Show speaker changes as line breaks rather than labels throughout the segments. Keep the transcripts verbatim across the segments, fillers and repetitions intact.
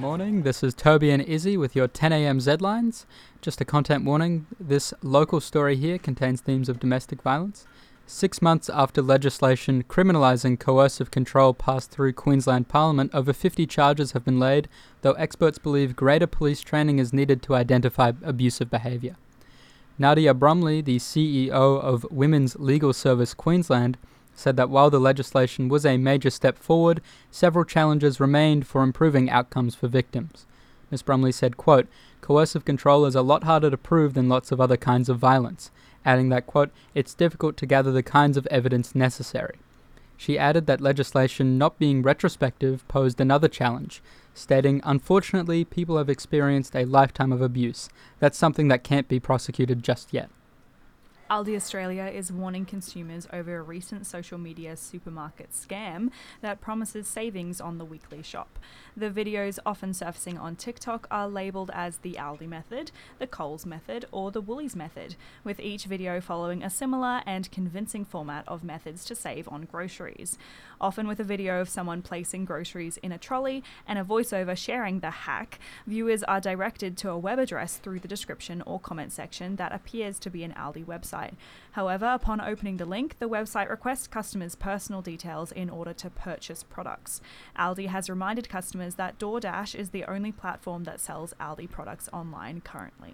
morning. This is Toby and Izzy with your ten a.m. Z-Lines. Just a content warning, this local story here contains themes of domestic violence. Six months after legislation criminalising coercive control passed through Queensland Parliament, over fifty charges have been laid, though experts believe greater police training is needed to identify abusive behaviour. Nadia Bromley, the C E O of Women's Legal Service Queensland, said that while the legislation was a major step forward, several challenges remained for improving outcomes for victims. Miz Bromley said, quote, "Coercive control is a lot harder to prove than lots of other kinds of violence," adding that, quote, "it's difficult to gather the kinds of evidence necessary." She added that legislation not being retrospective posed another challenge, stating, "Unfortunately, people have experienced a lifetime of abuse. That's something that can't be prosecuted just yet."
Aldi Australia is warning consumers over a recent social media supermarket scam that promises savings on the weekly shop. The videos often surfacing on TikTok are labelled as the Aldi method, the Coles method, or the Woolies method, with each video following a similar and convincing format of methods to save on groceries. Often with a video of someone placing groceries in a trolley and a voiceover sharing the hack, viewers are directed to a web address through the description or comment section that appears to be an Aldi website. However, upon opening the link, the website requests customers' personal details in order to purchase products. Aldi has reminded customers that DoorDash is the only platform that sells Aldi products online currently.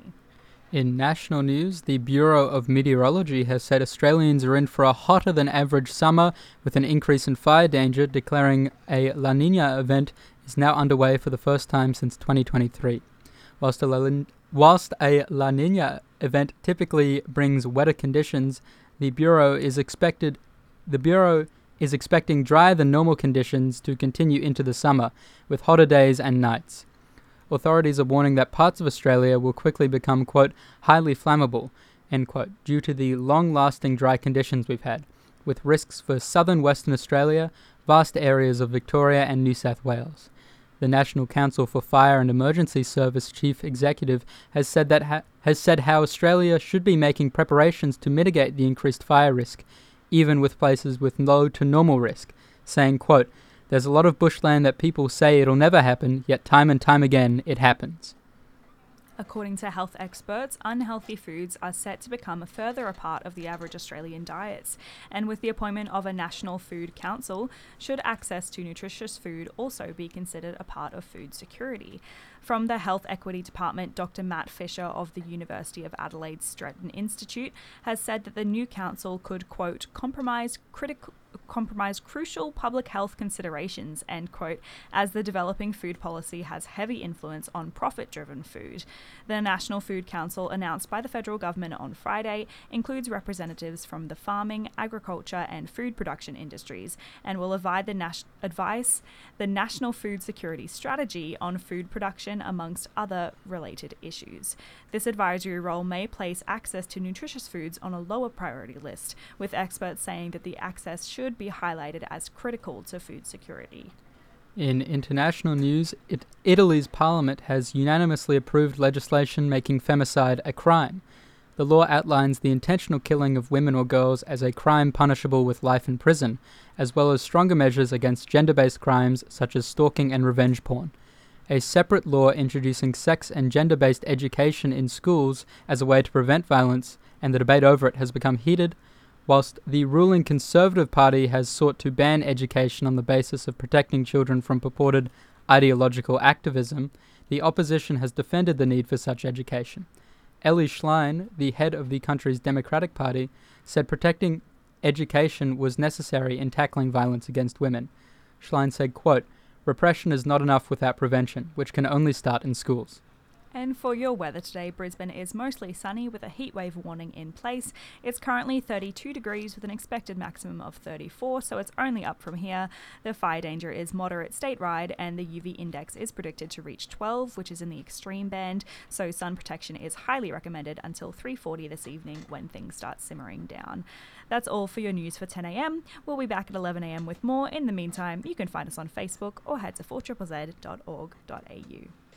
In national news, the Bureau of Meteorology has said Australians are in for a hotter than average summer with an increase in fire danger, declaring a La Niña event is now underway for the first time since twenty twenty-three. Whilst a La, whilst a La Niña event typically brings wetter conditions, the Bureau is expected the Bureau is expecting drier than normal conditions to continue into the summer, with hotter days and nights. Authorities are warning that parts of Australia will quickly become, quote, highly flammable, end quote, due to the long-lasting dry conditions we've had, with risks for southern Western Australia, vast areas of Victoria and New South Wales. The National Council for Fire and Emergency Service Chief Executive has said that ha- has said how Australia should be making preparations to mitigate the increased fire risk, even with places with low to normal risk, saying, quote, "There's a lot of bushland that people say it'll never happen, yet time and time again it happens."
According to health experts, unhealthy foods are set to become further a part of the average Australian diets, and with the appointment of a National Food Council, should access to nutritious food also be considered a part of food security. From the Health Equity Department, Doctor Matt Fisher of the University of Adelaide Stretton Institute has said that the new council could, quote, compromise critical compromise crucial public health considerations, end quote, as the developing food policy has heavy influence on profit-driven food. The National Food Council, announced by the federal government on Friday, includes representatives from the farming, agriculture and food production industries, and will advise the, nas- advise the National Food Security Strategy on food production, amongst other related issues. This advisory role may place access to nutritious foods on a lower priority list, with experts saying that the access should should be highlighted as critical to food security.
In international news, it, Italy's parliament has unanimously approved legislation making femicide a crime. The law outlines the intentional killing of women or girls as a crime punishable with life in prison, as well as stronger measures against gender-based crimes such as stalking and revenge porn. A separate law introducing sex and gender-based education in schools as a way to prevent violence, and the debate over it has become heated. Whilst the ruling Conservative Party has sought to ban education on the basis of protecting children from purported ideological activism, the opposition has defended the need for such education. Ellie Schlein, the head of the country's Democratic Party, said protecting education was necessary in tackling violence against women. Schlein said, quote, "Repression is not enough without prevention, which can only start in schools."
And for your weather today, Brisbane is mostly sunny with a heatwave warning in place. It's currently thirty-two degrees with an expected maximum of thirty-four, so it's only up from here. The fire danger is moderate statewide, and the U V index is predicted to reach twelve, which is in the extreme band, so sun protection is highly recommended until three forty this evening when things start simmering down. That's all for your news for ten a.m. We'll be back at eleven a.m. with more. In the meantime, you can find us on Facebook or head to four z z z dot org dot a u.